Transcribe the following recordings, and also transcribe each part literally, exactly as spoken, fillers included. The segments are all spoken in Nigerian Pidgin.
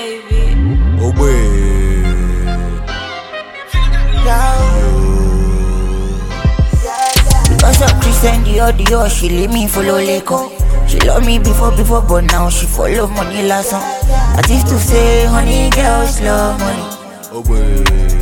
baby. Oh boy. Because of Christian the audio, she leave me follow Leko. She love me before before, but now she follow money last song. As if to say, honey girls love money. Oh boy.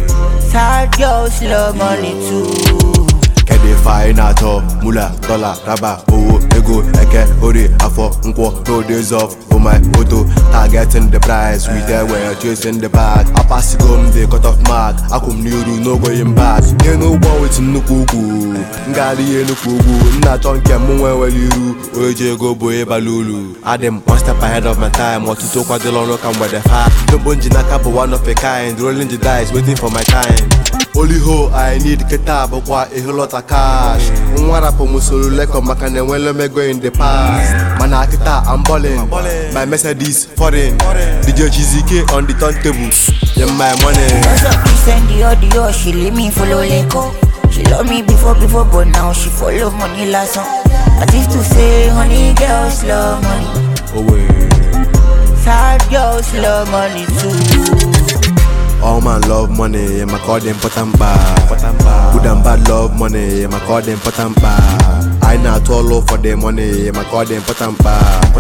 Sad girls love money too. Kede fine at all, mula, dollar, raba, owo, ego, eke, ori, afo, nkwo, no days off, for my photo, targeting the price, we there were chasing the bag, I pass it home, they cut off mark, I come near you, no going back, you know one with nukuku, ngali ye nukuku, na chonke mwe weliru, oje go boy balulu, I dem one step ahead of my time, what to talk about the long look and where the fire, no bunji naka but one of a kind, rolling the dice, waiting for my time. Only ho I need kitab but what a whole lot of cash. One up on muscle like a macan and when me go in the past. Manakita I'm balling. My Mercedes foreign. The judge is K on the turntable. Yeah my money. Because of Christian the audio, she leave me follow Leko. She love me before before, but now she follow money last song. As if to say, honey girls love money. Oh wait. Sad girls love money too. All man love money, yeah, my call them potamba. Good and bad love money, yeah, my call them potamba. I not all love for the money, yeah, my call them potamba.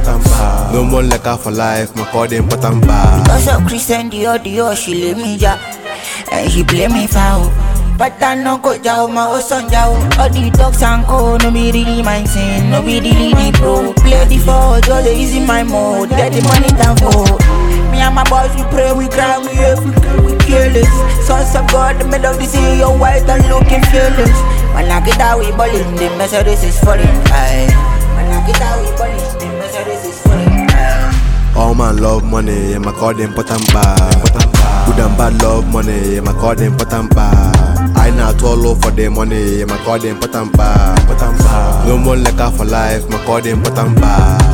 No more like for life, my call them potamba. Because of Christian the audio, she leave me ja, and she blame me foul. But I no go jao, my own son jao. All the dogs and co, no be really my sin, no be really the pro. Play the four, just easy my mode, get the money down for. Me and my boys, we pray, we cry, we every we careless. Sons of God, the middle of the sea, you're white and looking fearless. When I get out, we ballin', the Mercedes is falling. Aye. When I get out, we ballin', the Mercedes is falling. Aye. All man love money, yeah, my call them potamba. Good and bad love money, yeah, my call them potamba. I not all love for the money, yeah, my call them potamba. No more like for life, my call them potamba.